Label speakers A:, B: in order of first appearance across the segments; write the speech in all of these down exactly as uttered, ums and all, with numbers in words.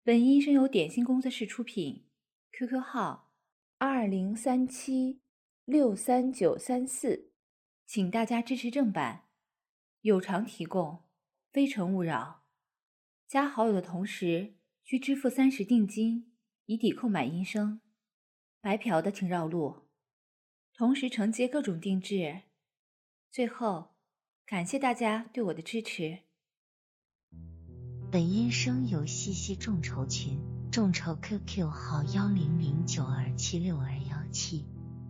A: 本音声由点心工作室出品 ，Q Q 号二零三七六三九三四，请大家支持正版，有偿提供，非诚勿扰。加好友的同时需支付三十定金，以抵扣买音声。白嫖的请绕路，同时承接各种定制。最后，感谢大家对我的支持。
B: 本音声由西西众筹群，众筹 Q Q 号幺零零九二七六二幺七。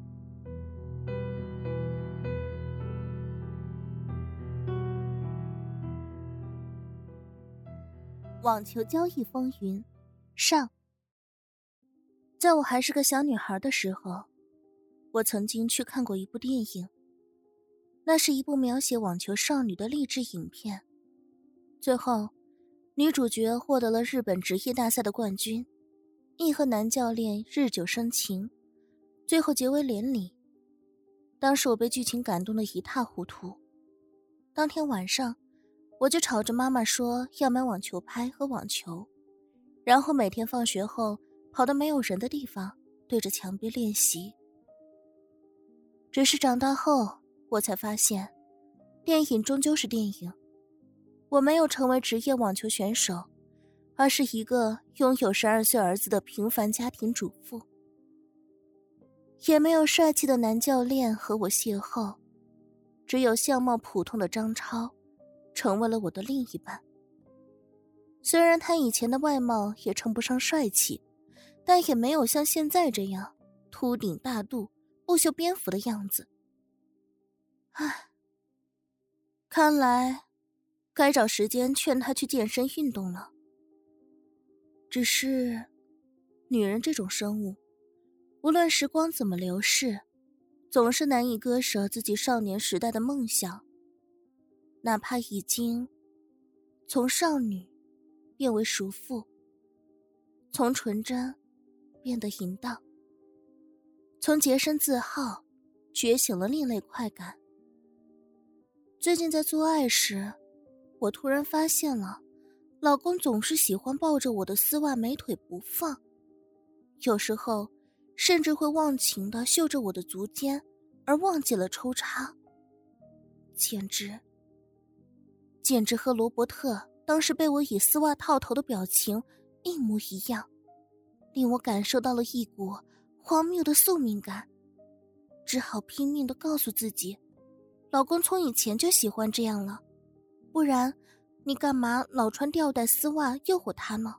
C: 网球交易风云上。在我还是个小女孩的时候，我曾经去看过一部电影，那是一部描写网球少女的励志影片。最后女主角获得了日本职业大赛的冠军，亦和男教练日久生情，最后结为连理。当时我被剧情感动得一塌糊涂，当天晚上我就吵着妈妈说要买网球拍和网球，然后每天放学后跑到没有人的地方对着墙壁练习。只是长大后我才发现，电影终究是电影，我没有成为职业网球选手，而是一个拥有十二岁儿子的平凡家庭主妇。也没有帅气的男教练和我邂逅，只有相貌普通的张超成为了我的另一半。虽然他以前的外貌也称不上帅气，但也没有像现在这样秃顶大肚不修边幅的样子。唉，看来该找时间劝他去健身运动了。只是女人这种生物，无论时光怎么流逝，总是难以割舍自己少年时代的梦想，哪怕已经从少女变为熟妇，从纯真变得淫荡，从洁身自好觉醒了另类快感。最近在做爱时，我突然发现了老公总是喜欢抱着我的丝袜美腿不放，有时候甚至会忘情地嗅着我的足尖而忘记了抽插。简直简直和罗伯特当时被我以丝袜套头的表情一模一样，令我感受到了一股荒谬的宿命感，只好拼命地告诉自己，老公从以前就喜欢这样了，不然你干嘛老穿吊带丝袜诱惑他呢？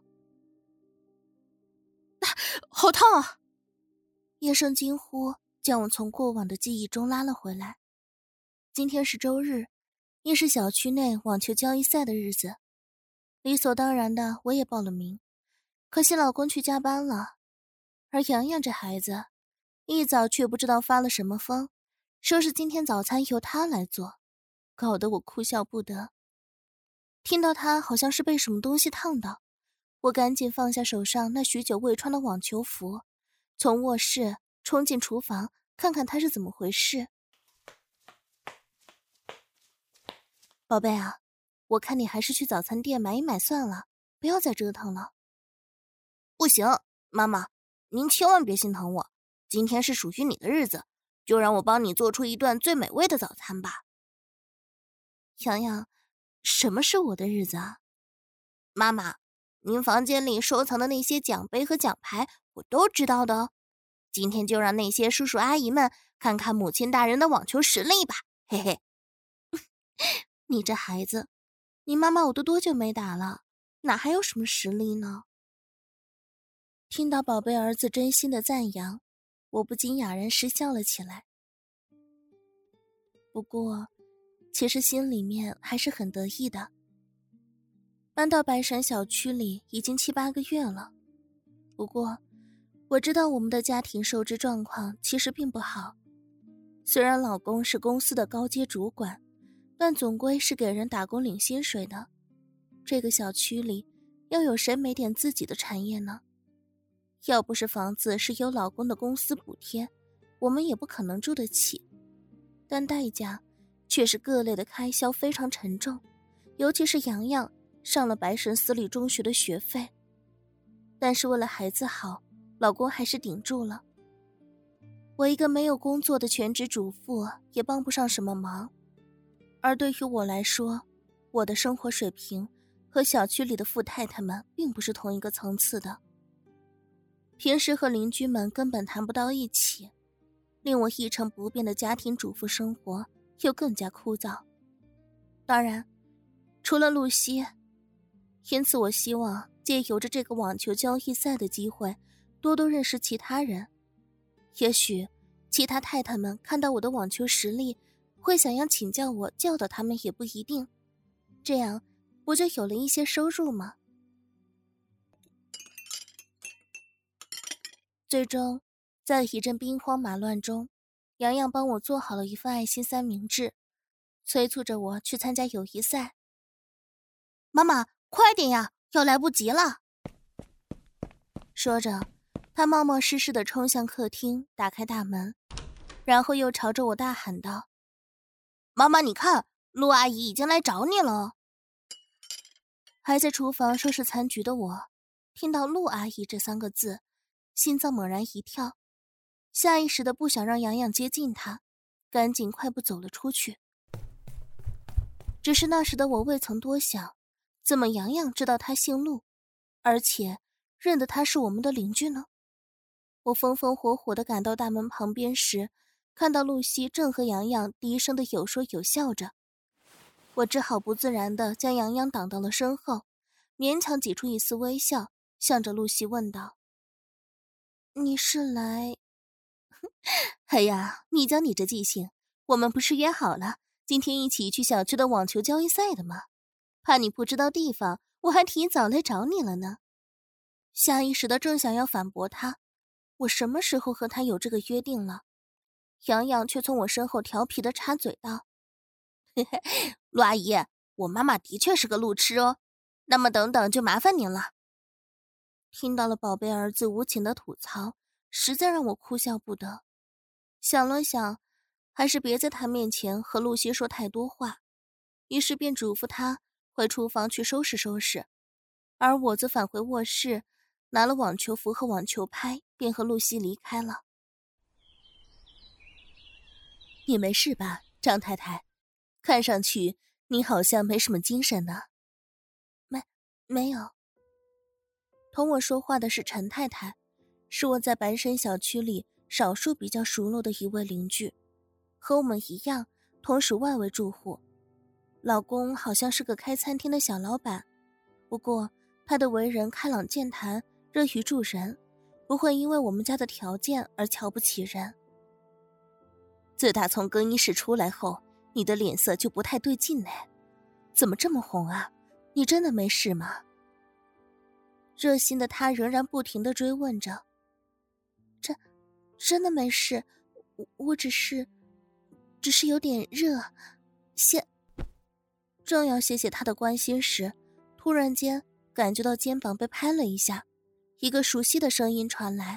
C: 啊，好烫啊！一声惊呼将我从过往的记忆中拉了回来。今天是周日，亦是小区内网球交易赛的日子，理所当然的我也报了名。可惜老公去加班了，而洋洋这孩子一早却不知道发了什么疯，说是今天早餐由他来做，搞得我哭笑不得。听到他好像是被什么东西烫到，我赶紧放下手上那许久未穿的网球服，从卧室冲进厨房看看他是怎么回事。宝贝啊，我看你还是去早餐店买一买算了，不要再折腾了。不行，妈妈，您千万别心疼我，今天是属于你的日子，就让我帮你做出一顿最美味的早餐吧。洋洋，什么是我的日子啊？妈妈，您房间里收藏的那些奖杯和奖牌我都知道的哦，今天就让那些叔叔阿姨们看看母亲大人的网球实力吧，嘿嘿。你这孩子，你妈妈我都多久没打了，哪还有什么实力呢？听到宝贝儿子真心的赞扬，我不禁哑然失笑了起来。不过其实心里面还是很得意的。搬到白山小区里已经七八个月了，不过我知道我们的家庭收支状况其实并不好。虽然老公是公司的高阶主管，但总归是给人打工领薪水的。这个小区里要有谁没点自己的产业呢？要不是房子是由老公的公司补贴，我们也不可能住得起，但代价却是各类的开销非常沉重，尤其是洋洋上了白神私立中学的学费。 但是为了孩子好，老公还是顶住了。我一个没有工作的全职主妇，也帮不上什么忙。而对于我来说，我的生活水平和小区里的富太太们并不是同一个层次的。平时和邻居们根本谈不到一起，令我一成不变的家庭主妇生活又更加枯燥。当然，除了露西，因此我希望借由着这个网球交易赛的机会，多多认识其他人。也许其他太太们看到我的网球实力，会想要请教我，教导他们也不一定。这样不就有了一些收入吗？最终，在一阵兵荒马乱中，洋洋帮我做好了一份爱心三明治，催促着我去参加友谊赛。妈妈，快点呀，要来不及了！说着，他冒冒失失地冲向客厅，打开大门，然后又朝着我大喊道：“妈妈，你看，陆阿姨已经来找你了。”还在厨房收拾残局的我，听到陆阿姨这三个字，心脏猛然一跳，下意识的不想让洋洋接近她，赶紧快步走了出去。只是那时的我未曾多想，怎么洋洋知道她姓陆，而且认得她是我们的邻居呢？我风风火火地赶到大门旁边时，看到露西正和洋洋低声地有说有笑着，我只好不自然地将洋洋挡到了身后，勉强挤出一丝微笑，向着露西问道：“你是来……哎呀，你讲你这记性，我们不是约好了今天一起去小区的网球交易赛的吗？怕你不知道地方，我还提早来找你了呢。”下意识的正想要反驳他，我什么时候和他有这个约定了？洋洋却从我身后调皮的插嘴道：“嘿嘿，陆阿姨，我妈妈的确是个路痴哦，那么等等就麻烦您了。”听到了宝贝儿子无情的吐槽，实在让我哭笑不得。想了想，还是别在他面前和露西说太多话，于是便嘱咐他回厨房去收拾收拾，而我则返回卧室，拿了网球服和网球拍，便和露西离开了。你没事吧，张太太？看上去你好像没什么精神呢。没，没有。同我说话的是陈太太，是我在白山小区里少数比较熟络的一位邻居，和我们一样，同属外围住户。老公好像是个开餐厅的小老板，不过他的为人开朗健谈，乐于助人，不会因为我们家的条件而瞧不起人。自打从更衣室出来后，你的脸色就不太对劲呢，怎么这么红啊？你真的没事吗？热心的他仍然不停地追问着。真真的没事，我我只是只是有点热。谢正要谢谢他的关心时，突然间感觉到肩膀被拍了一下，一个熟悉的声音传来：“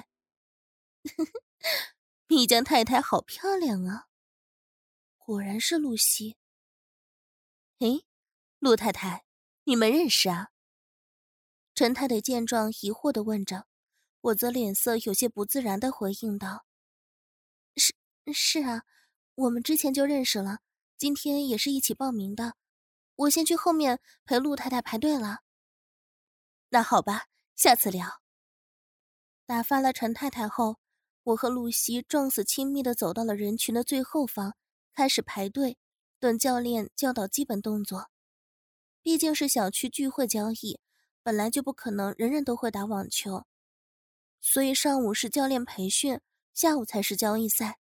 C: 你家太太好漂亮啊！”果然是露西。诶，陆太太，你们认识啊？陈太太见状疑惑地问着，我则脸色有些不自然地回应道：“是是啊，我们之前就认识了，今天也是一起报名的。我先去后面陪陆太太排队了。”那好吧，下次聊。打发了陈太太后，我和露西撞死亲密地走到了人群的最后方，开始排队，等教练教导基本动作。毕竟是小区聚会交易，本来就不可能人人都会打网球，所以上午是教练培训，下午才是交易赛。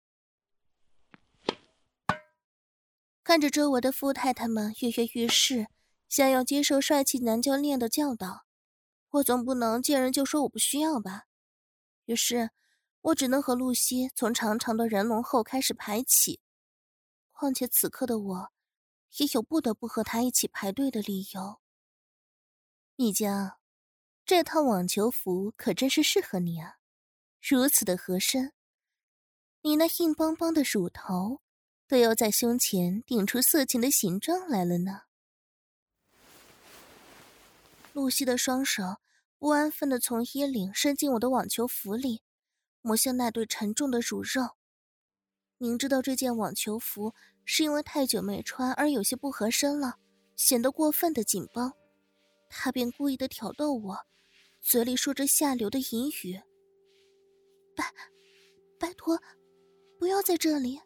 C: 看着周围的富太太们跃跃欲试，想要接受帅气男教练的教导，我总不能见人就说我不需要吧。于是我只能和露西从长长的人龙后开始排起，况且此刻的我也有不得不和他一起排队的理由。米江，这套网球服可真是适合你啊，如此的合身，你那硬邦邦的乳头都要在胸前顶出色情的形状来了呢。露西的双手不安分地从衣领伸进我的网球服里，摸向那对沉重的乳肉。明知道这件网球服是因为太久没穿而有些不合身了，显得过分的紧绷，他便故意地挑逗我，嘴里说着下流的淫语。拜拜托，不要在这里。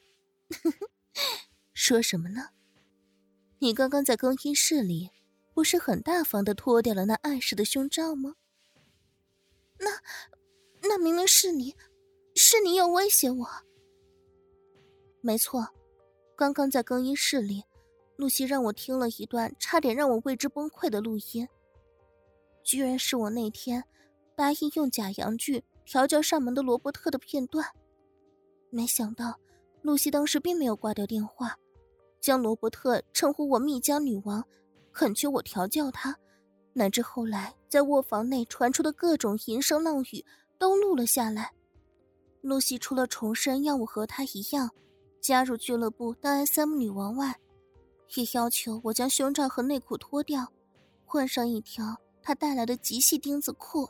C: 说什么呢？你刚刚在更衣室里不是很大方地脱掉了那碍事的胸罩吗？那那明明是你，是你有威胁我。没错，刚刚在更衣室里，露西让我听了一段差点让我为之崩溃的录音，居然是我那天答应用假阳具调教上门的罗伯特的片段。没想到露西当时并没有挂掉电话，将罗伯特称呼我蜜浆女王，恳求我调教他，乃至后来在卧房内传出的各种淫声浪语都录了下来。露西除了重申要我和她一样加入俱乐部当 S M 女王外，也要求我将胸罩和内裤脱掉，换上一条她带来的极细钉子裤。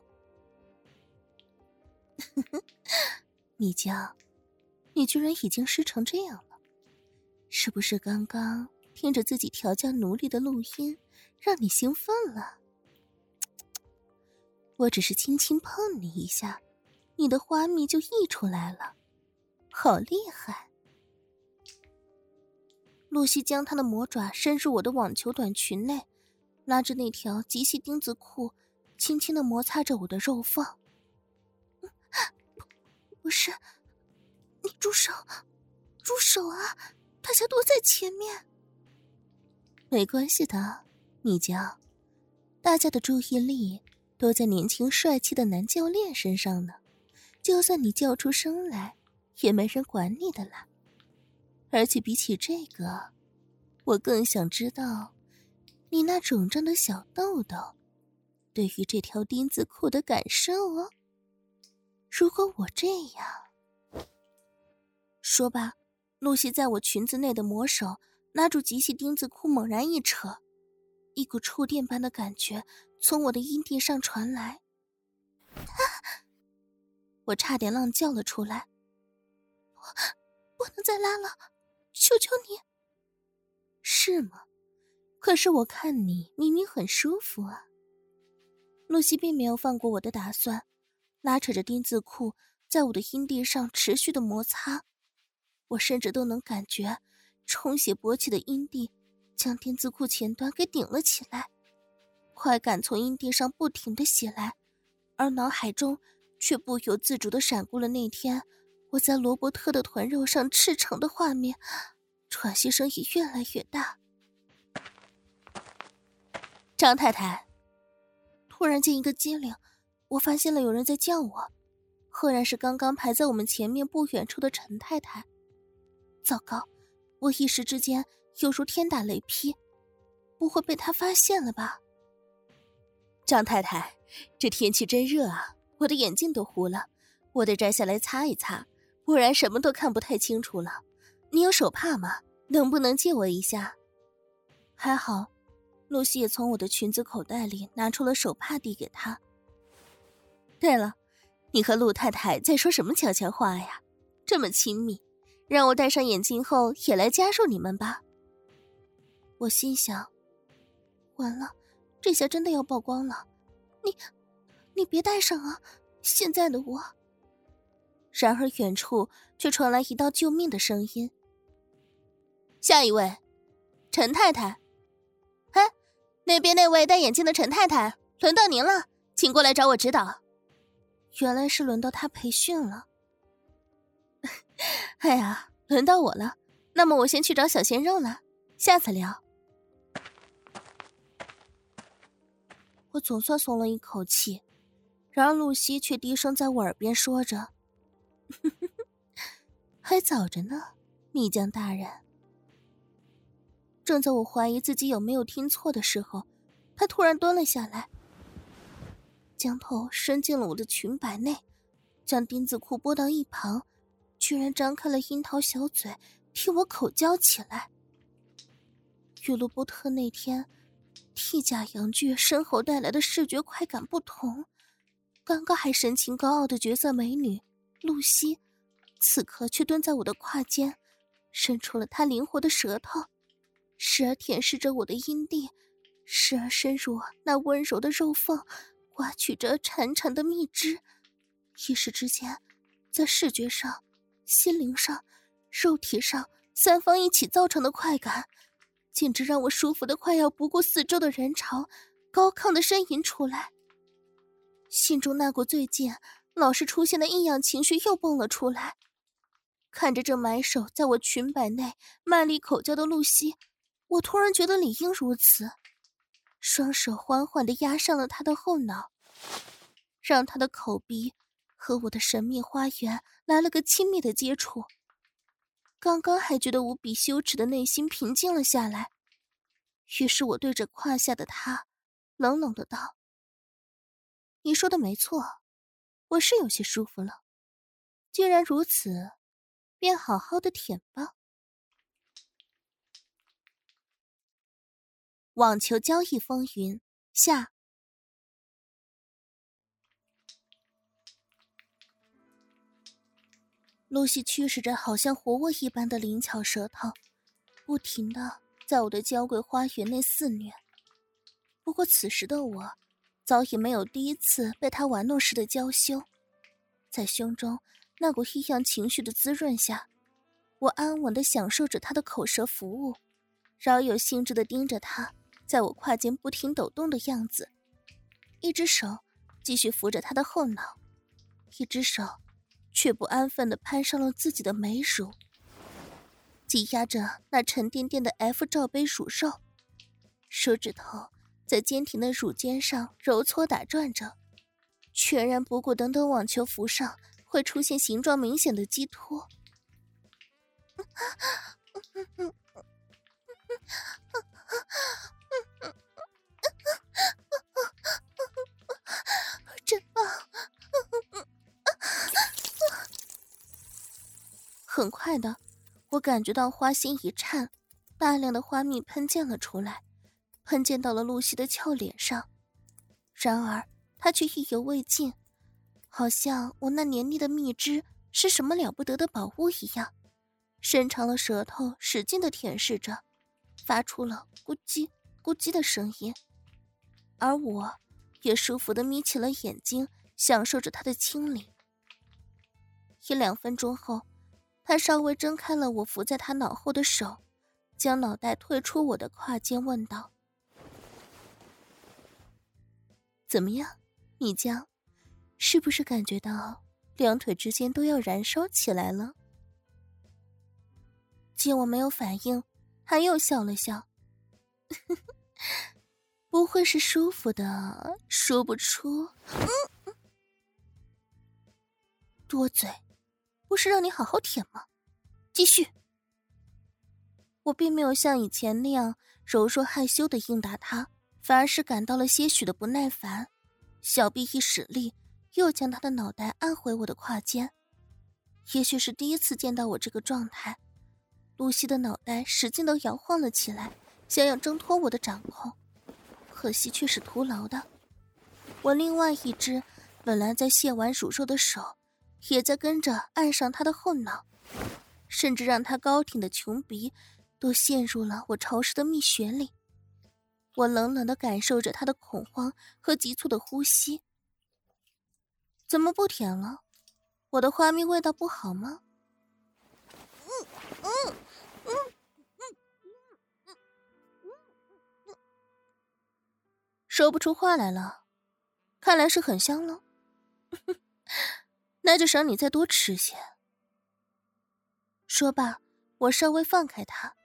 C: 蜜浆，你居然已经湿成这样了，是不是刚刚听着自己调教奴隶的录音让你兴奋了？我只是轻轻碰你一下，你的花蜜就溢出来了，好厉害。露西将她的魔爪伸入我的网球短裙内，拉着那条极细钉子裤，轻轻地摩擦着我的肉缝。不，不是，你住手，住手啊！大家都在前面。没关系的，蜜浆，大家的注意力都在年轻帅气的男教练身上呢，就算你叫出声来，也没人管你的啦。而且比起这个，我更想知道你那肿胀的小豆豆对于这条钉子裤的感受哦。如果我这样……说罢，露西在我裙子内的魔手拉住极细钉子裤，猛然一扯，一股触电般的感觉从我的阴蒂上传来。啊！我差点浪叫了出来。我不能再拉了，求求你。是吗？可是我看你明明很舒服啊。露西并没有放过我的打算，拉扯着钉子裤在我的阴蒂上持续的摩擦，我甚至都能感觉充血勃起的阴蒂将钉子裤前端给顶了起来，快感从阴蒂上不停地袭来，而脑海中却不由自主地闪过了那天我在罗伯特的团肉上赤诚的画面，喘息声也越来越大。张太太，突然间一个机灵，我发现了有人在叫我，赫然是刚刚排在我们前面不远处的陈太太。糟糕，我一时之间犹如天打雷劈，不会被她发现了吧？张太太，这天气真热啊，我的眼镜都糊了，我得摘下来擦一擦，不然什么都看不太清楚了。你有手帕吗？能不能借我一下？还好，露西也从我的裙子口袋里拿出了手帕递给她。对了，你和陆太太在说什么悄悄话呀？这么亲密，让我戴上眼镜后也来加入你们吧。我心想，完了，这下真的要曝光了。你，你别戴上啊，现在的我。然而远处却传来一道救命的声音。下一位，陈太太。哎，那边那位戴眼镜的陈太太，轮到您了，请过来找我指导。原来是轮到她培训了。哎呀，轮到我了，那么我先去找小鲜肉了，下次聊。我总算松了一口气，然而露西却低声在我耳边说着：“还早着呢，蜜浆大人。”正在我怀疑自己有没有听错的时候，他突然蹲了下来，将头伸进了我的裙摆内，将钉子裤拨到一旁，居然张开了樱桃小嘴替我口交起来。与罗伯特那天替假阳具身后带来的视觉快感不同，刚刚还神情高傲的绝色美女露西，此刻却蹲在我的胯间，伸出了她灵活的舌头，时而舔舐着我的阴蒂，时而深入那温柔的肉缝，刮取着潺潺的蜜汁。一时之间，在视觉上、心灵上、肉体上三方一起造成的快感，简直让我舒服的快要不顾四周的人潮，高亢的呻吟出来。心中那股最近老是出现的异样情绪又蹦了出来。看着这埋手在我裙摆内卖力口交的露西，我突然觉得理应如此，双手缓缓地压上了她的后脑，让她的口鼻和我的神秘花园来了个亲密的接触。刚刚还觉得无比羞耻的内心平静了下来，于是我对着胯下的她冷冷的道：你说的没错，我是有些舒服了，既然如此，便好好的舔吧。网球交易风云下。露西驱使着好像活物一般的灵巧舌头，不停地在我的娇贵花园内肆虐。不过此时的我早已没有第一次被她玩弄时的娇羞，在胸中那股异样情绪的滋润下，我安稳地享受着她的口舌服务，饶有兴致地盯着她在我胯间不停抖动的样子，一只手继续扶着她的后脑，一只手却不安分地攀上了自己的美乳，挤压着那沉甸甸的 F 罩杯乳肉，手指头在坚挺的乳尖上揉搓打转着，全然不顾等等网球服上会出现形状明显的激突。真棒！很快的，我感觉到花心一颤，大量的花蜜喷溅了出来，喷溅到了露西的俏脸上。然而她却意犹未尽，好像我那黏腻的蜜汁是什么了不得的宝物一样，伸长了舌头使劲地舔舐着，发出了咕叽咕叽的声音。而我也舒服地眯起了眼睛，享受着她的亲昵。一两分钟后，他稍微睁开了我扶在他脑后的手，将脑袋退出我的胯间，问道：怎么样，米江，是不是感觉到两腿之间都要燃烧起来了？见我没有反应，他又笑了笑不会是舒服的说不出。嗯，多嘴，不是让你好好舔吗？继续。我并没有像以前那样柔弱害羞的应答他，反而是感到了些许的不耐烦，小臂一使力，又将他的脑袋按回我的胯间。也许是第一次见到我这个状态，露西的脑袋使劲地摇晃了起来，想要挣脱我的掌控，可惜却是徒劳的。我另外一只本来在卸完乳肉的手也在跟着按上他的后脑，甚至让他高挺的琼鼻都陷入了我潮湿的蜜穴里。我冷冷地感受着他的恐慌和急促的呼吸。怎么不舔了？我的花蜜味道不好吗？嗯嗯嗯嗯嗯，说不出话来了，看来是很香了。那就赏你再多吃些。说罢，我稍微放开他。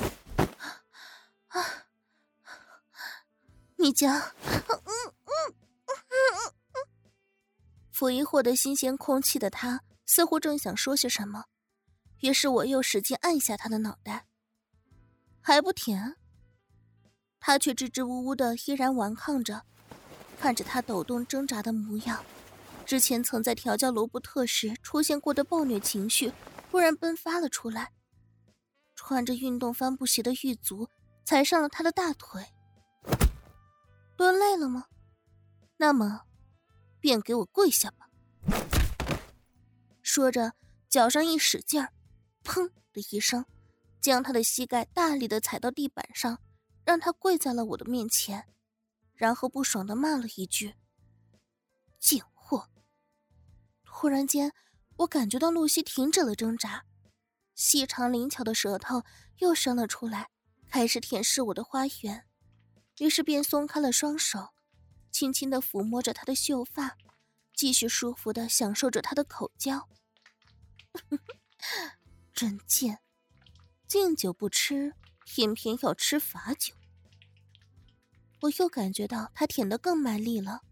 C: 啊，米江，嗯嗯嗯嗯。甫一获得新鲜空气的他，似乎正想说些什么，于是我又使劲按下他的脑袋。还不舔？他却支支吾吾的依然顽抗着，看着他抖动挣扎的模样。之前曾在调教罗伯特时出现过的暴虐情绪突然迸发了出来，穿着运动帆布鞋的狱卒踩上了他的大腿。 蹲累了吗？那么便给我跪下吧。说着脚上一使劲儿，砰的一声，将他的膝盖大力的踩到地板上，让他跪在了我的面前，然后不爽的骂了一句：贱货。突然间我感觉到露西停止了挣扎，细长灵巧的舌头又伸了出来，开始舔舐我的花园，于是便松开了双手，轻轻地抚摸着她的秀发，继续舒服地享受着她的口交。真贱，敬酒不吃，偏偏要吃罚酒。我又感觉到他舔得更卖力了。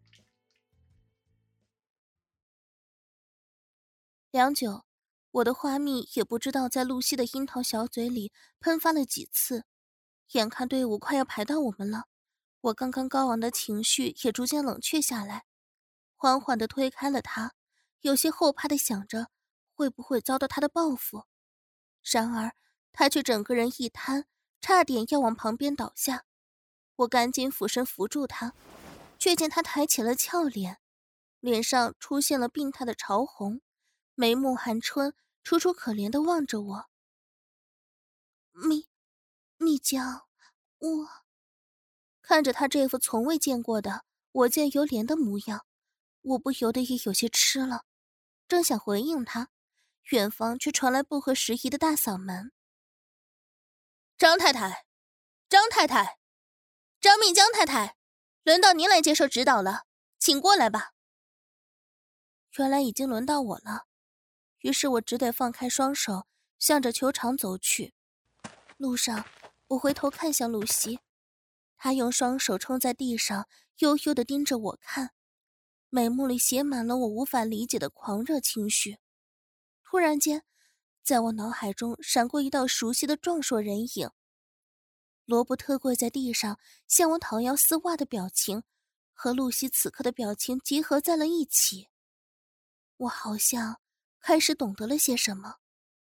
C: 良久，我的花蜜也不知道在露西的樱桃小嘴里喷发了几次，眼看队伍快要排到我们了，我刚刚高昂的情绪也逐渐冷却下来，缓缓地推开了他，有些后怕地想着会不会遭到他的报复。然而他却整个人一瘫，差点要往旁边倒下。我赶紧俯身扶住他，却见他抬起了俏脸，脸上出现了病态的潮红，眉目含春，楚楚可怜地望着我。蜜蜜江，我看着他这副从未见过的我见犹怜的模样，我不由得也有些吃了，正想回应他，远方却传来不合时宜的大嗓门：张太太，张太太，张蜜江太太，轮到您来接受指导了，请过来吧。原来已经轮到我了，于是我只得放开双手，向着球场走去。路上我回头看向露西，她用双手撑在地上，悠悠地盯着我看，眉目里写满了我无法理解的狂热情绪。突然间，在我脑海中闪过一道熟悉的壮硕人影，罗伯特跪在地上向我讨要丝袜的表情和露西此刻的表情结合在了一起，我好像开始懂得了些什么。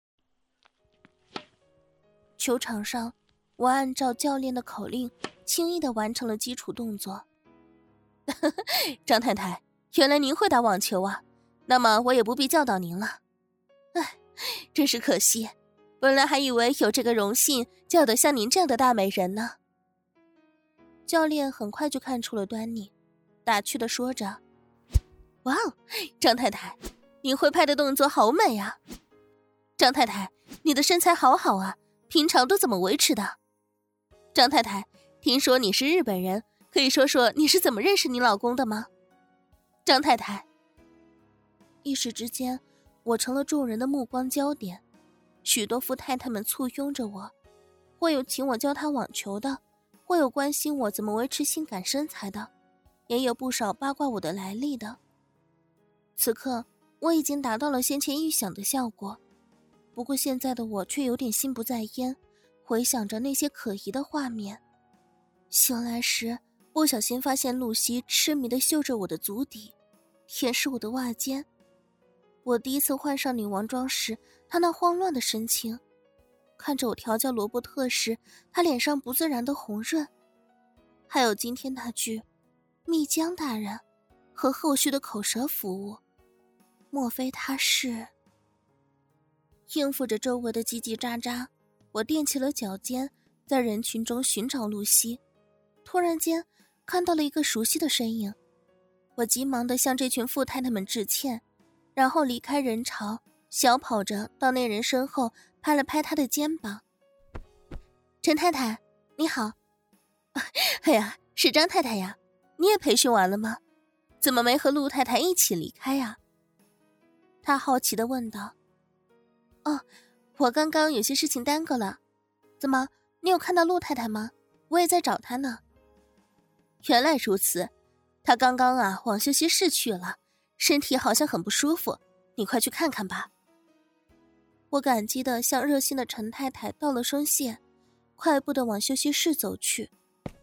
C: 球场上，我按照教练的口令轻易地完成了基础动作。张太太，原来您会打网球啊，那么我也不必教导您了。唉，真是可惜，本来还以为有这个荣幸教得像您这样的大美人呢。教练很快就看出了端倪，打趣地说着：哇哦，张太太，您会拍的动作好美啊！张太太，你的身材好好啊，平常都怎么维持的？张太太，听说你是日本人，可以说说你是怎么认识你老公的吗？张太太。一时之间，我成了众人的目光焦点，许多富太太们簇拥着我，或有请我教她网球的，或有关心我怎么维持性感身材的，也有不少八卦我的来历的。此刻我已经达到了先前预想的效果，不过现在的我却有点心不在焉，回想着那些可疑的画面。醒来时不小心发现露西痴迷地嗅着我的足底，舔舐我的袜尖。我第一次换上女王装时，她那慌乱的神情，看着我调教罗伯特时，她脸上不自然的红润，还有今天那句蜜江大人和后续的口舌服务，莫非他是？应付着周围的叽叽喳喳，我踮起了脚尖，在人群中寻找露西。突然间看到了一个熟悉的身影，我急忙地向这群富太太们致歉，然后离开人潮，小跑着到那人身后，拍了拍他的肩膀。陈太太，你好。哎呀，是张太太呀，你也培训完了吗？怎么没和陆太太一起离开呀？他好奇地问道。哦，我刚刚有些事情耽搁了。怎么，你有看到陆太太吗？我也在找她呢。原来如此，她刚刚啊往休息室去了，身体好像很不舒服，你快去看看吧。我感激地向热心的陈太太道了声谢，快步地往休息室走去。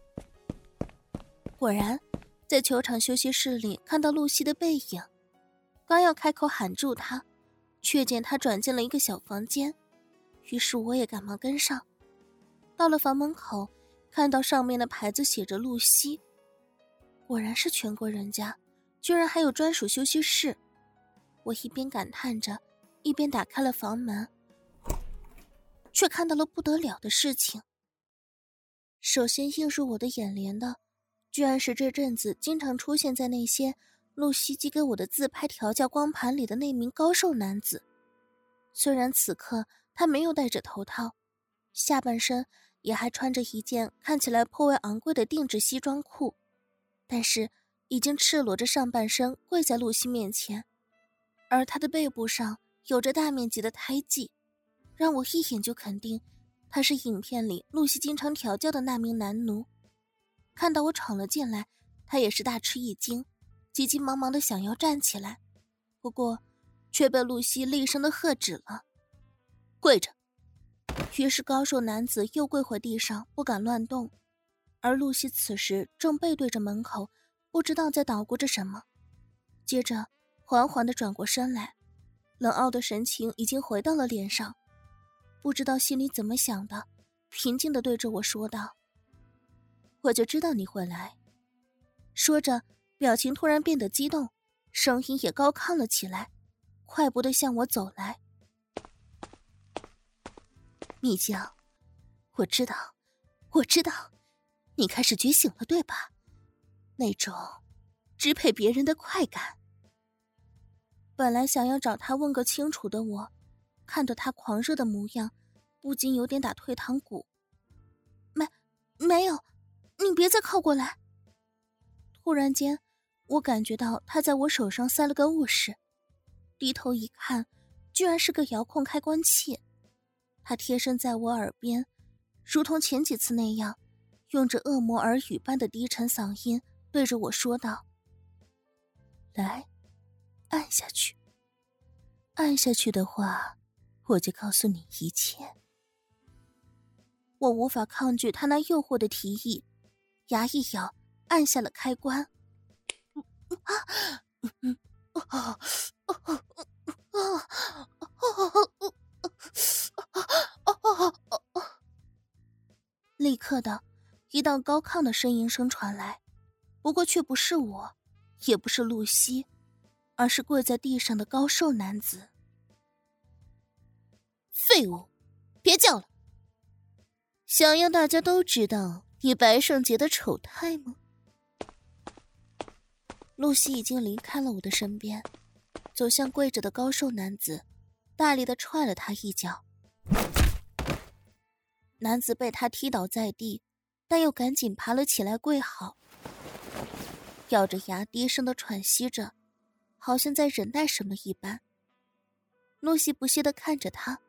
C: 果然，在球场休息室里看到露西的背影，刚要开口喊住她，却见她转进了一个小房间，于是我也赶忙跟上。到了房门口，看到上面的牌子写着露西， 果然是全国人家，居然还有专属休息室。我一边感叹着，一边打开了房门，却看到了不得了的事情。首先映入我的眼帘的，居然是这阵子经常出现在那些露西寄给我的自拍调教光盘里的那名高瘦男子。虽然此刻他没有戴着头套，下半身也还穿着一件看起来颇为昂贵的定制西装裤，但是已经赤裸着上半身跪在露西面前，而他的背部上有着大面积的胎记，让我一眼就肯定他是影片里露西经常调教的那名男奴。看到我闯了进来，他也是大吃一惊，急急忙忙的想要站起来，不过却被露西厉声的喝止了，跪着。于是高瘦男子又跪回地上，不敢乱动，而露西此时正背对着门口，不知道在捣鼓着什么。接着缓缓地转过身来，冷傲的神情已经回到了脸上，不知道心里怎么想的，平静地对着我说道：我就知道你会来。说着表情突然变得激动，声音也高亢了起来，快步地向我走来。蜜酱，我知道我知道你开始觉醒了，对吧？那种支配别人的快感。本来想要找他问个清楚的我，看着他狂热的模样，不禁有点打退堂鼓。没没有，你别再靠过来。突然间我感觉到他在我手上塞了个物事，低头一看，居然是个遥控开关器。他贴身在我耳边，如同前几次那样，用着恶魔耳语般的低沉嗓音对着我说道：来，按下去，按下去的话，我就告诉你一切。我无法抗拒他那诱惑的提议，牙一咬，按下了开关。立刻的一道高亢的呻吟声传来，不过却不是我，也不是露西，而是跪在地上的高瘦男子。废物，别叫了！想要大家都知道你白圣洁的丑态吗？露西已经离开了我的身边，走向跪着的高瘦男子，大力地踹了他一脚。男子被他踢倒在地，但又赶紧爬了起来跪好，咬着牙低声地喘息着，好像在忍耐什么一般。露西不屑地看着他，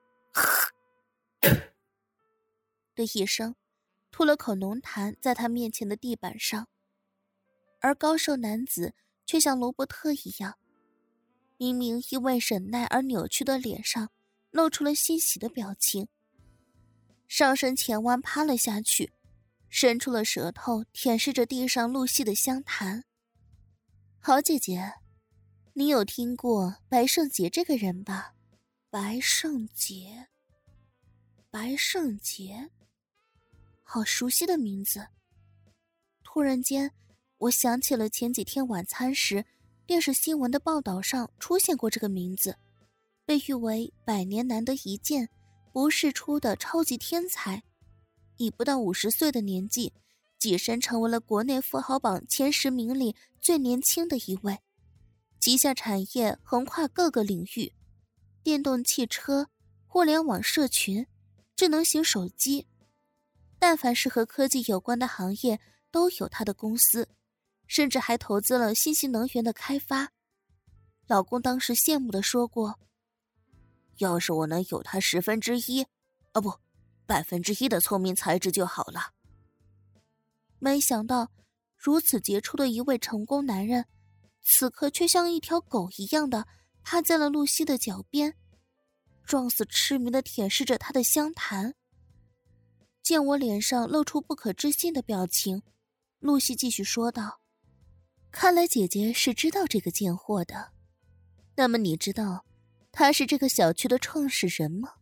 C: 的一声吐了口浓痰在他面前的地板上，而高瘦男子却像罗伯特一样，明明因为忍耐而扭曲的脸上露出了欣喜的表情，上身前弯趴了下去，伸出了舌头舔舐着地上露西的香痰。好姐姐，你有听过白圣杰这个人吧？白圣杰，白圣杰，好熟悉的名字。突然间我想起了前几天晚餐时电视新闻的报道上出现过这个名字，被誉为百年难得一见不世出的超级天才，以不到五十岁的年纪跻身成为了国内富豪榜前十名里最年轻的一位，旗下产业横跨各个领域，电动汽车、互联网社群、智能型手机，但凡是和科技有关的行业都有他的公司，甚至还投资了新型能源的开发。老公当时羡慕地说过，要是我能有他十分之一，啊不，百分之一的聪明才智就好了。没想到如此杰出的一位成功男人，此刻却像一条狗一样的趴在了露西的脚边，状似痴迷地舔舐着她的香痰。见我脸上露出不可置信的表情，露西继续说道：看来姐姐是知道这个贱货的，那么你知道他是这个小区的创始人吗？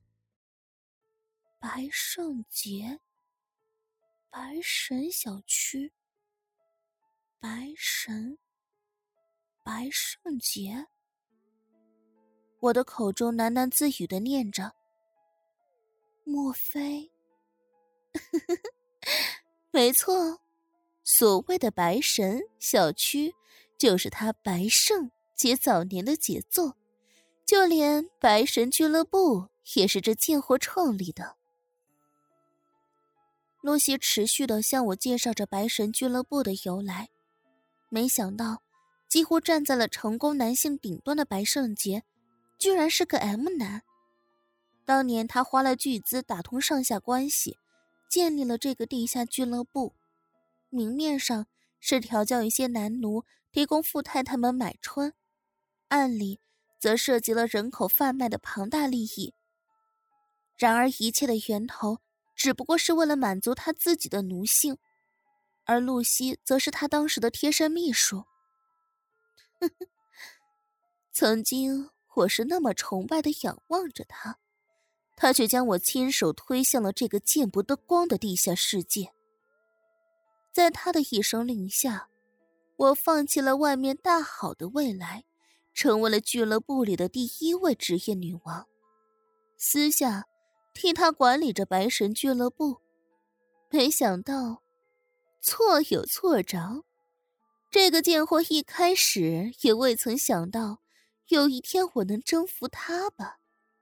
C: 白圣杰，白神小区。 白神，白圣节。我的口中喃喃自语地念着，莫非没错，所谓的白神小区就是他白圣节早年的杰作，就连白神俱乐部也是这贱货创立的。露西持续地向我介绍着白神俱乐部的由来，没想到几乎站在了成功男性顶端的白圣杰居然是个 M 男。当年他花了巨资打通上下关系，建立了这个地下俱乐部，明面上是调教一些男奴，提供富太太们买春，暗里则涉及了人口贩卖的庞大利益。然而一切的源头只不过是为了满足他自己的奴性，而露西则是他当时的贴身秘书。曾经我是那么崇拜地仰望着他，他却将我亲手推向了这个见不得光的地下世界。在他的一声令下，我放弃了外面大好的未来，成为了俱乐部里的第一位职业女王，私下替他管理着白神俱乐部。没想到错有错着，这个贱货一开始也未曾想到有一天我能征服他吧。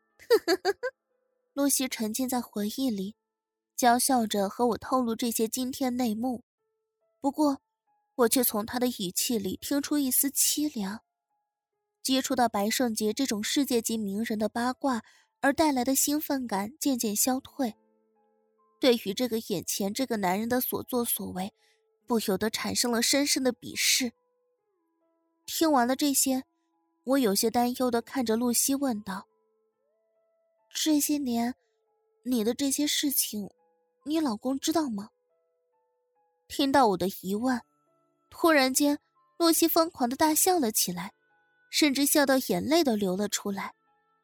C: 露西沉浸在回忆里，娇笑着和我透露这些惊天内幕，不过我却从她的语气里听出一丝凄凉。接触到白圣杰这种世界级名人的八卦而带来的兴奋感渐渐消退，对于这个眼前这个男人的所作所为，不由得产生了深深的鄙视。听完了这些，我有些担忧地看着露西问道，这些年你的这些事情你老公知道吗？听到我的疑问，突然间露西疯狂地大笑了起来，甚至笑到眼泪都流了出来。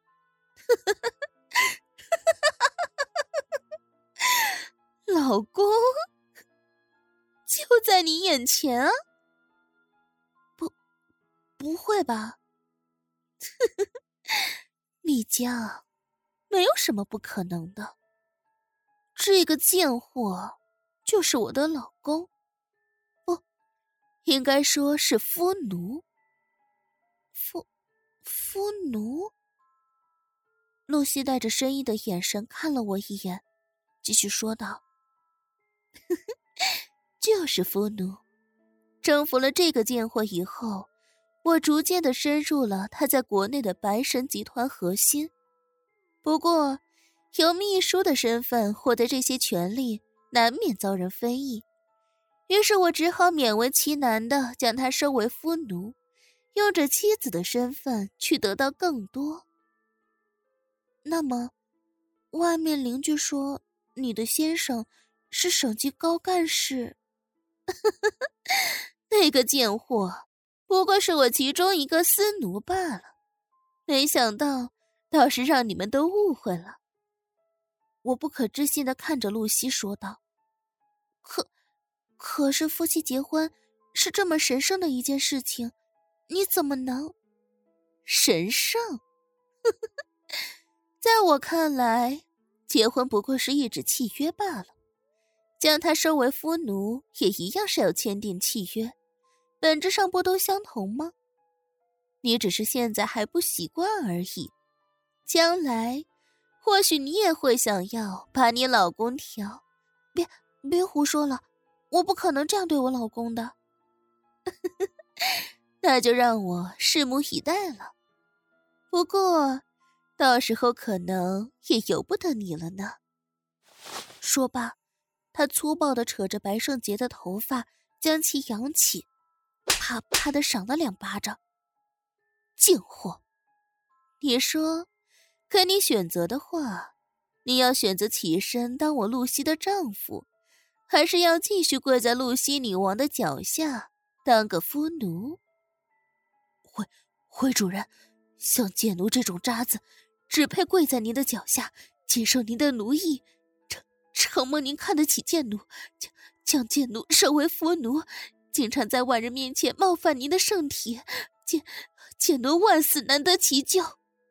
C: 老公就在你眼前啊？不不会吧。丽江，没有什么不可能的，这个贱货就是我的老公，不，应该说是夫奴。夫夫奴？露西带着深意的眼神看了我一眼，继续说道，就是夫奴。征服了这个贱货以后，我逐渐地深入了他在国内的白神集团核心。不过由秘书的身份获得这些权利，难免遭人非议，于是我只好勉为其难地将他收为夫奴，用着妻子的身份去得到更多。那么外面邻居说你的先生是省级高干事。那个贱货不过是我其中一个私奴罢了，没想到倒是让你们都误会了。我不可置信地看着露西说道，可可是夫妻结婚是这么神圣的一件事情，你怎么能……神圣？在我看来，结婚不过是一纸契约罢了，将他收为夫奴也一样是要签订契约，本质上不都相同吗？你只是现在还不习惯而已，将来或许你也会想要把你老公调……别别胡说了，我不可能这样对我老公的。那就让我拭目以待了。不过到时候可能也由不得你了呢。说罢，他粗暴地扯着白圣杰的头发，将其扬起，啪啪地赏了两巴掌。贱货！你说，可你选择的话，你要选择起身当我露西的丈夫，还是要继续跪在露西女王的脚下当个夫奴？回回主人，像贱奴这种渣子，只配跪在您的脚下，接受您的奴役。承承蒙您看得起贱奴，将将贱奴收为夫奴， 经常在外人面前冒犯您的圣体，简简奴万死难得其救。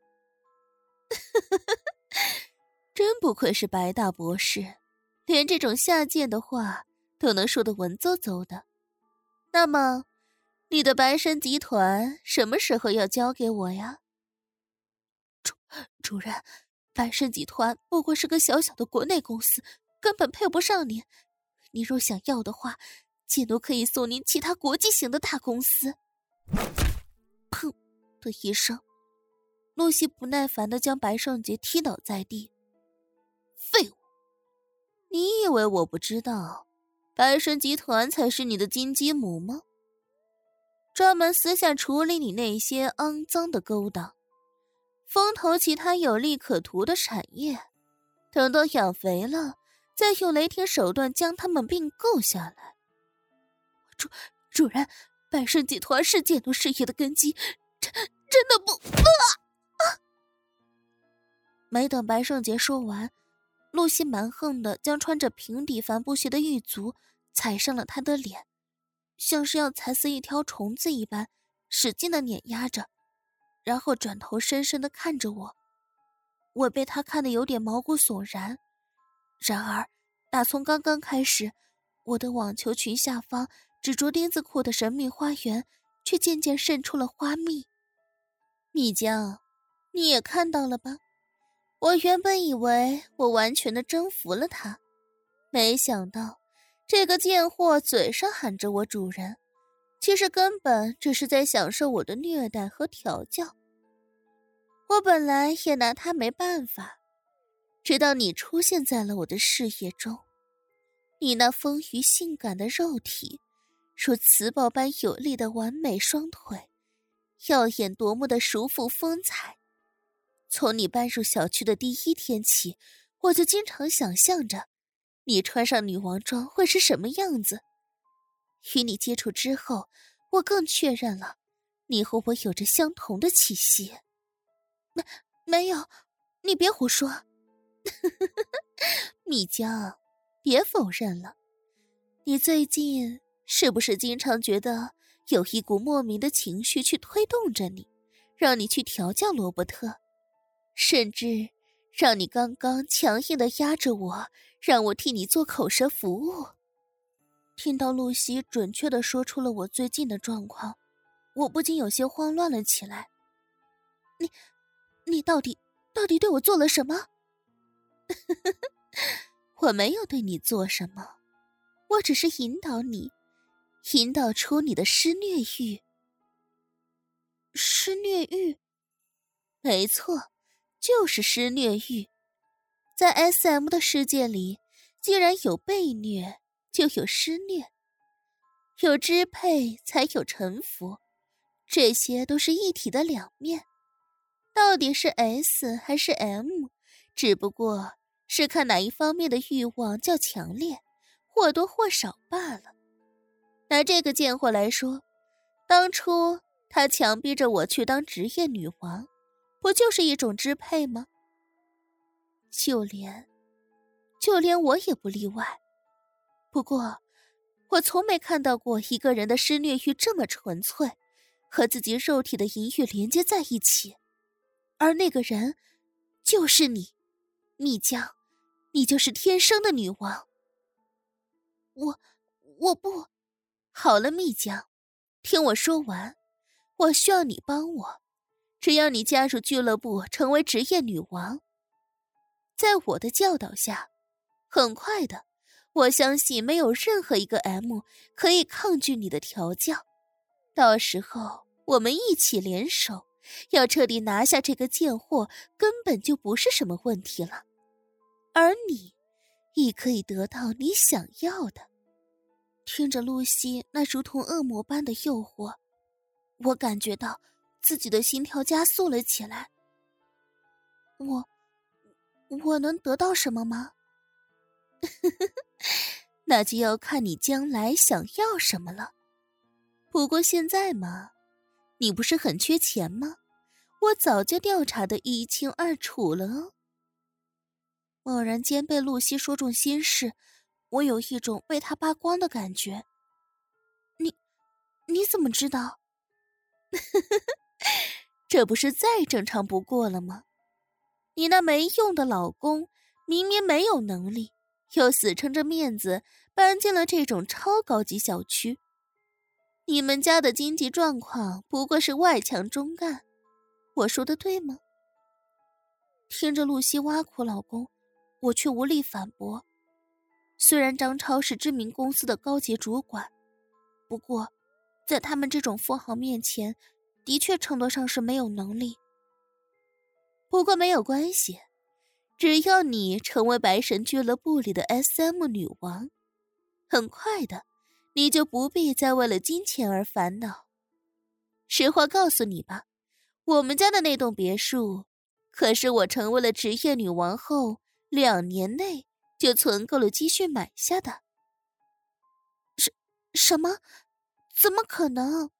C: 真不愧是白大博士，连这种下贱的话都能说得文绉绉的。那么，你的白参集团什么时候要交给我呀？主主任，白参集团不过是个小小的国内公司，根本配不上您。您若想要的话，简奴可以送您其他国际型的大公司。砰的一声，露西不耐烦地将白胜杰踢倒在地。废物！你以为我不知道，白参集团才是你的金鸡母吗？专门私下处理你那些肮脏的勾当，风投其他有利可图的产业，等到养肥了，再用雷霆手段将他们并购下来。主主人，白参集团是简奴事业的根基，真真的不……啊啊！没等白胜杰说完，露西蛮横地将穿着平底帆布鞋的狱卒踩上了他的脸，像是要踩死一条虫子一般，使劲地碾压着，然后转头深深地看着我。我被他看得有点毛骨悚然。然而，打从刚刚开始，我的网球裙下方只着钉子裤的神秘花园，却渐渐渗出了花蜜。蜜江，你也看到了吧？我原本以为我完全的征服了他，没想到这个贱货嘴上喊着我主人，其实根本只是在享受我的虐待和调教。我本来也拿他没办法，直到你出现在了我的视野中。你那丰腴性感的肉体，如磁暴般有力的完美双腿，耀眼夺目的熟妇风采。从你搬入小区的第一天起，我就经常想象着你穿上女王装会是什么样子。与你接触之后，我更确认了你和我有着相同的气息。没没有，你别胡说。蜜江，别否认了，你最近是不是经常觉得有一股莫名的情绪去推动着你，让你去调教罗伯特，甚至让你刚刚强硬地压着我，让我替你做口舌服务？听到露西准确地说出了我最近的状况，我不禁有些慌乱了起来。你你到底到底对我做了什么？我没有对你做什么，我只是引导你，引导出你的施虐欲。施虐欲？没错，就是施虐欲。在 S M 的世界里，既然有被虐，就有施虐，有支配才有臣服，这些都是一体的两面。到底是 S 还是 M， 只不过是看哪一方面的欲望较强烈，或多或少罢了。拿这个贱货来说，当初他强逼着我去当职业女王，不就是一种支配吗？就连就连我也不例外。不过我从没看到过一个人的施虐欲这么纯粹，和自己肉体的淫欲连接在一起。而那个人就是你，蜜江，你就是天生的女王。我我不好了，蜜江，听我说完。我需要你帮我，只要你加入俱乐部，成为职业女王，在我的教导下，很快的，我相信没有任何一个 M 可以抗拒你的调教。到时候我们一起联手，要彻底拿下这个贱货，根本就不是什么问题了。而你亦可以得到你想要的。听着露西那如同恶魔般的诱惑，我感觉到自己的心跳加速了起来。我我能得到什么吗？那就要看你将来想要什么了。不过现在嘛，你不是很缺钱吗？我早就调查得一清二楚了哦。猛然间被露西说中心事，我有一种被她扒光的感觉。你你怎么知道？这不是再正常不过了吗？你那没用的老公明明没有能力，又死撑着面子搬进了这种超高级小区。你们家的经济状况不过是外强中干，我说的对吗？听着露西挖苦老公，我却无力反驳。虽然张超是知名公司的高级主管，不过在他们这种富豪面前，的确称得上是没有能力。不过没有关系，只要你成为白神俱乐部里的 S M 女王，很快的，你就不必再为了金钱而烦恼。实话告诉你吧，我们家的那栋别墅，可是我成为了职业女王后两年内就存够了积蓄买下的。什什么？怎么可能？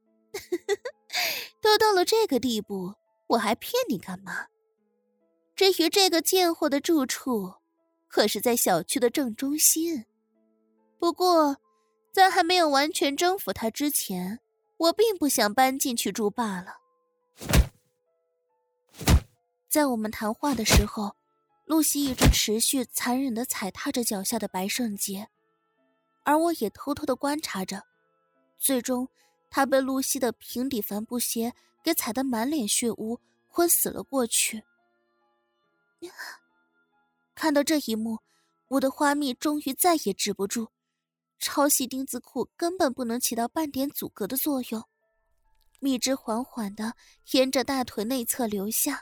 C: 都到了这个地步，我还骗你干嘛？至于这个贱货的住处，可是在小区的正中心。不过，在还没有完全征服他之前，我并不想搬进去住罢了。在我们谈话的时候，露西一直持续残忍地踩踏着脚下的白圣洁，而我也偷偷地观察着。最终，他被露西的平底帆布鞋给踩得满脸血污，昏死了过去。看到这一幕，我的花蜜终于再也止不住，超细丁字裤根本不能起到半点阻隔的作用，蜜汁缓缓地沿着大腿内侧流下。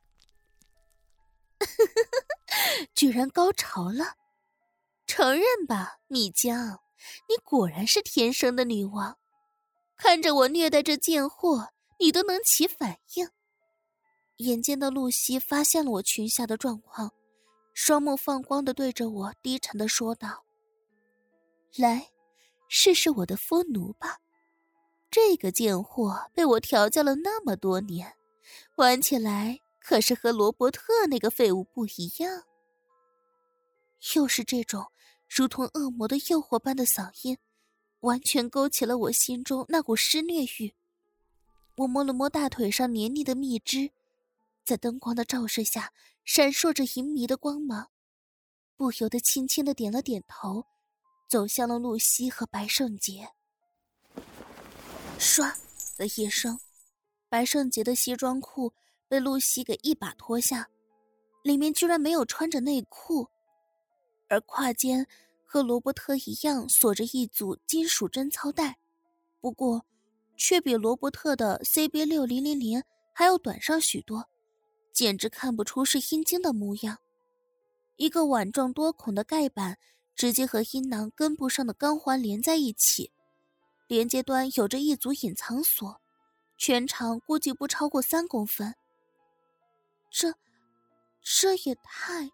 C: 居然高潮了！承认吧，蜜江，你果然是天生的女王。看着我虐待这贱货，你都能起反应。眼尖的露西发现了我裙下的状况，双目放光地对着我低沉地说道：来，试试我的夫奴吧。这个贱货被我调教了那么多年，玩起来可是和罗伯特那个废物不一样。又是这种如同恶魔的诱惑般的嗓音，完全勾起了我心中那股施虐欲。我摸了摸大腿上黏腻的蜜汁，在灯光的照射下闪烁着淫迷的光芒，不由得轻轻地点了点头，走向了露西和白圣洁。唰的一声，白圣洁的西装裤被露西给一把脱下，里面居然没有穿着内裤，而胯间和罗伯特一样锁着一组金属贞操带，不过却比罗伯特的 C B 六零零零 还要短上许多，简直看不出是阴茎的模样。一个碗状多孔的盖板直接和阴囊根部上的钢环连在一起，连接端有着一组隐藏锁，全长估计不超过三公分。这这也太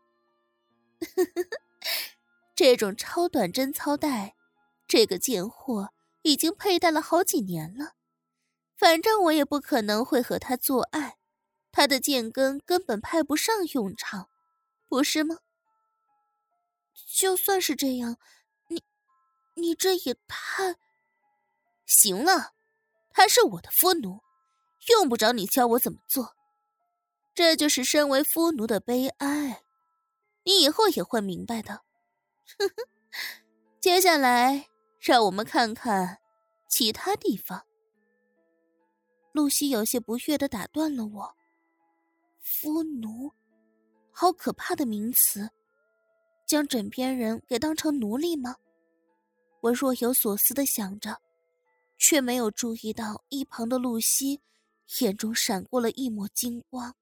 C: 这种超短贞操带，这个贱货已经佩戴了好几年了。反正我也不可能会和他做爱，他的贱根根本派不上用场，不是吗？就算是这样，你你这也太……行了，他是我的夫奴，用不着你教我怎么做。这就是身为夫奴的悲哀，你以后也会明白的。呵呵，接下来让我们看看其他地方。露西有些不悦地打断了我。夫奴，好可怕的名词，将枕边人给当成奴隶吗？我若有所思地想着，却没有注意到一旁的露西眼中闪过了一抹金光。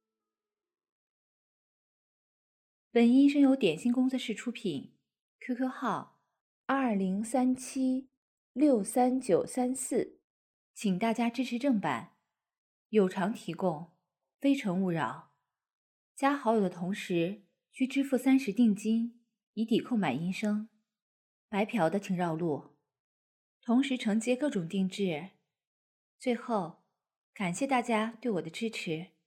A: 本音声由点心工作室出品 ，Q Q 号二零三七六三九三四，请大家支持正版，有偿提供，非诚勿扰。加好友的同时需支付三十定金，以抵扣买音声。白嫖的请绕路，同时承接各种定制。最后，感谢大家对我的支持。